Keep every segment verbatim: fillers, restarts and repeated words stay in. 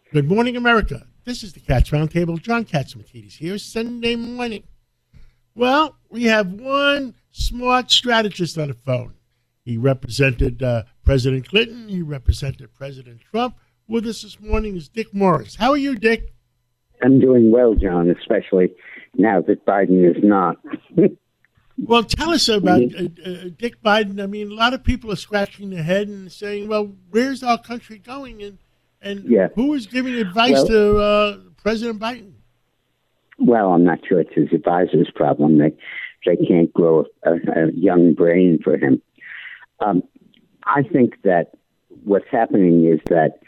Good morning, America. This is the Cats Roundtable. John Catsimatidis here, Sunday morning. Well, we have one smart strategist on the phone. He represented uh, President Clinton. He represented President Trump. With us this morning is Dick Morris. How are you, Dick? I'm doing well, John, especially now that Biden is not. Well, tell us about uh, uh, Dick Biden. I mean, a lot of people are scratching their head and saying, well, where's our country going? And and yeah. who is giving advice well, to uh, President Biden? Well, I'm not sure it's his advisor's problem. They, they can't grow a, a young brain for him. Um, I think that what's happening is that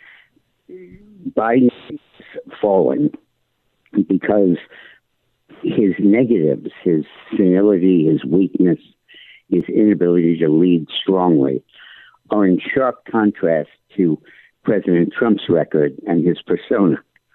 Biden's falling because his negatives, his senility, his weakness, his inability to lead strongly are in sharp contrast to President Trump's record and his persona.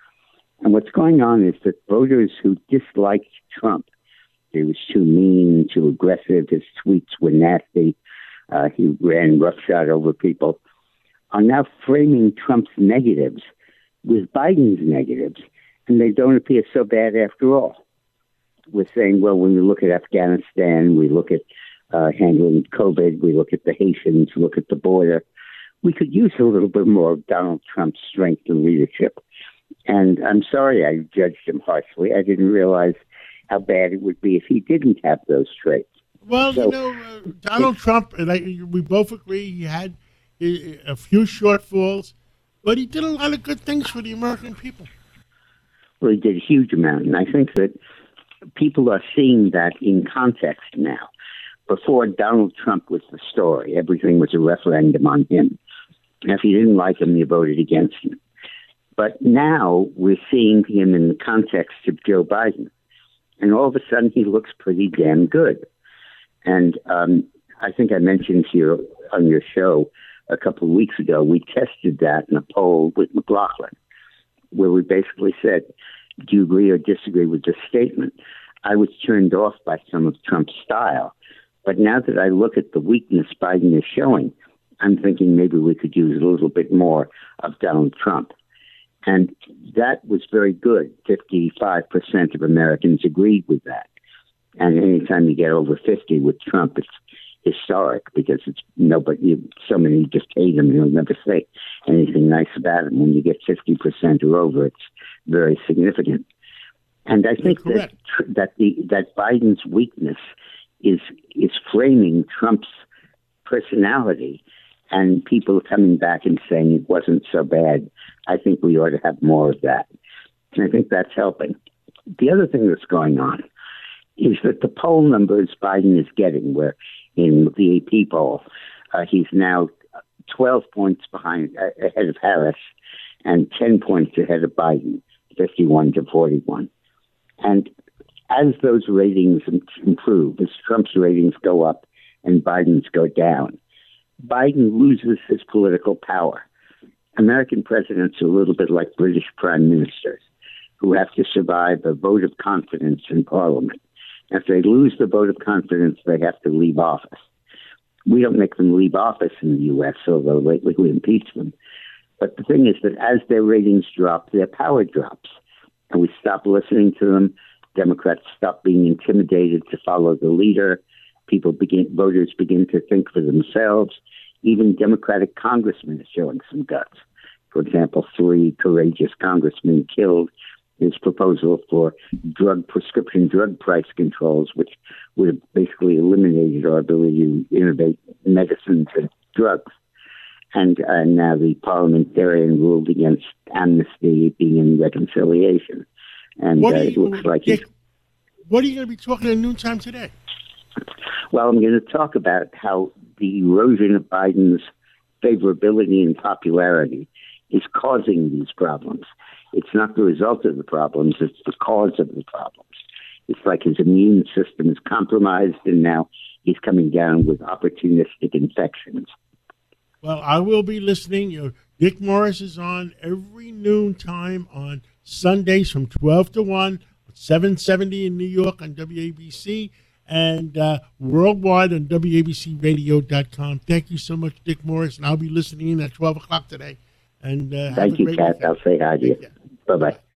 And what's going on is that voters who disliked Trump, he was too mean, too aggressive, his tweets were nasty, uh, he ran roughshod over people, are now framing Trump's negatives with Biden's negatives, and they don't appear so bad after all. We're saying, well, when we look at Afghanistan, we look at uh, handling COVID, we look at the Haitians, look at the border, we could use a little bit more of Donald Trump's strength and leadership. And I'm sorry I judged him harshly. I didn't realize how bad it would be if he didn't have those traits. Well, so, you know, uh, Donald Trump, and I, we both agree he had a, a few shortfalls, but he did a lot of good things for the American people. Well, he did a huge amount, and I think that people are seeing that in context now. Before, Donald Trump was the story. Everything was a referendum on him. And if you didn't like him, you voted against him. But now we're seeing him in the context of Joe Biden. And all of a sudden, he looks pretty damn good. And um, I think I mentioned here on your show a couple of weeks ago, we tested that in a poll with McLaughlin, where we basically said, do you agree or disagree with this statement? I was turned off by some of Trump's style. But now that I look at the weakness Biden is showing, I'm thinking maybe we could use a little bit more of Donald Trump. And that was very good. fifty-five percent of Americans agreed with that. And anytime you get over fifty with Trump, it's historic because it's nobody, so many just hate him. You'll never say anything nice about him. When you get fifty percent or over, it's very significant. And I think that that the that Biden's weakness is is framing Trump's personality, and people coming back and saying it wasn't so bad. I think we ought to have more of that. And I think that's helping. The other thing that's going on is that the poll numbers Biden is getting, where in the A P poll, uh, he's now twelve points behind, uh, ahead of Harris, and ten points ahead of Biden, fifty-one to forty-one. And as those ratings improve, as Trump's ratings go up and Biden's go down, Biden loses his political power. American presidents are a little bit like British prime ministers who have to survive a vote of confidence in Parliament. If they lose the vote of confidence, they have to leave office. We don't make them leave office in the U S, although lately we impeach them. But the thing is that as their ratings drop, their power drops. And we stop listening to them. Democrats stop being intimidated to follow the leader. People begin, voters begin to think for themselves. Even Democratic congressmen are showing some guts. For example, three courageous congressmen killed his proposal for drug prescription drug price controls, which would have basically eliminated our ability to innovate medicines and drugs. And uh, now the parliamentarian ruled against amnesty being in reconciliation. And uh, it looks like Dick, what are you going to be talking at noontime today? Well, I'm going to talk about how the erosion of Biden's favorability and popularity is causing these problems. It's not the result of the problems, it's the cause of the problems. It's like his immune system is compromised, and now he's coming down with opportunistic infections. Well, I will be listening. You know, Dick Morris is on every noontime on Sundays from twelve to one, seven seventy in New York on W A B C, and uh, worldwide on W A B C radio dot com. Thank you so much, Dick Morris, and I'll be listening in at twelve o'clock today. And uh, have Thank a you, great Kat. weekend. I'll say hi to you. Bye bye.